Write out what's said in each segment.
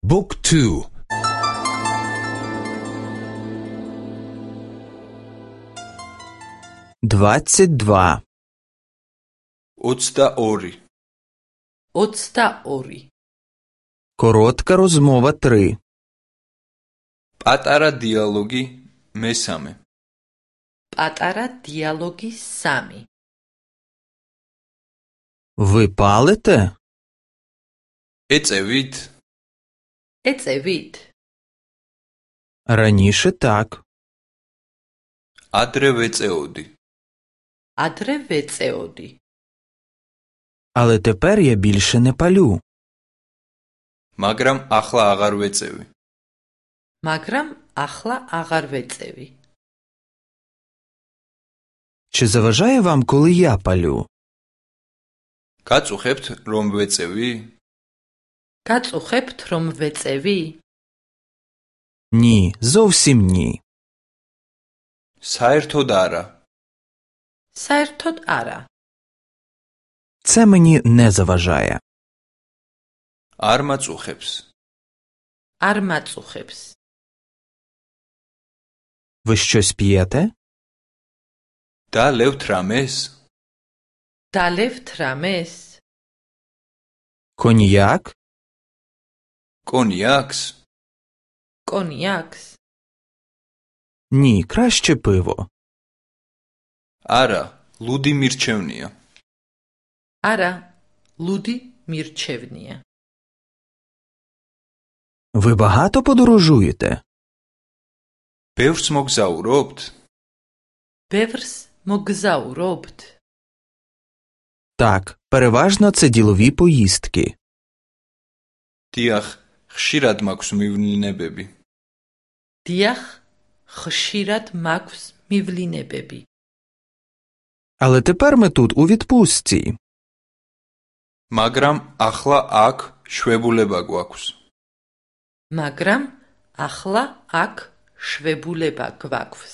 Book 2. 22. 22. 22. Коротка розмова 3. პატარა დიალოგი მესამე. პატარა დიალოგი 3. Ви палите? ეწევით? ეწევით? Раніше так. ადრე ვეწეოდი. ადრე ვეწეოდი. Але тепер я більше не палю. მაგრამ ახლა აღარ ვეწევი. მაგრამ ახლა აღარ ვეწევი. Чи заважає вам, коли я палю? გაწუხებთ რომ ვეწევი? გაწუხებთ რომ ვეწევი? Ні, зовсім ні. საერთოდ არა. საერთოდ არა. Це мені не заважає. არ მაწუხებს. არ მაწუხებს. Ви щось п'єте? დალევთ რამეს? დალევთ რამეს? Коньяк? კონიაკს? კონიაკს? Ні, краще пиво. არა, ლუდი მირჩევნია. არა, ლუდი მირჩევნია. Ви багато подорожуєте? ბევრს მოგზაურობთ? ბევრს მოგზაურობთ? Так, переважно це ділові поїздки. დიახ, ხშირად მაქვს მივლინებები. დიახ, ხშირად მაქვს მივლინებები. Але тепер ми тут у відпустці. მაგრამ ახლა აქ შვებულება გვაქვს. მაგრამ ახლა აქ შვებულება გვაქვს.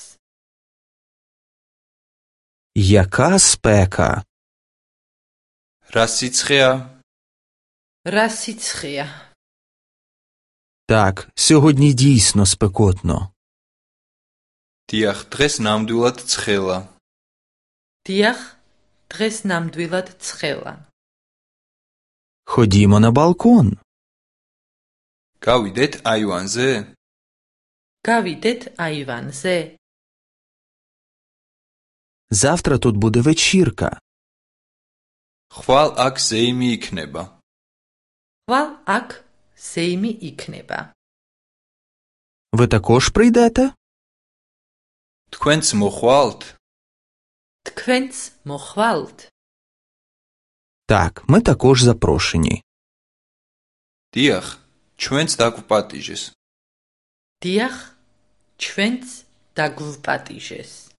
Яка спека! რა სიცხეა? რა სიცხეა? Так, сьогодні дійсно спекотно. დიახ, დღეს ნამდვილად ცხელა. დიახ, დღეს ნამდვილად ცხელა. Ходімо на балкон. გავიდეთ აივანზე? გავიდეთ აივანზე? Завтра тут буде вечірка. ხვალ აქ ზეიმი იქნება. ხვალ აქ ზეიმი იქნება. Ви також прийдете? თქვენც მოხვალთ? თქვენც მოხვალთ? Так, ми також запрошені. დიახ, ჩვენც დაგვპატიჟეს. დიახ, ჩვენც დაგვპატიჟეს.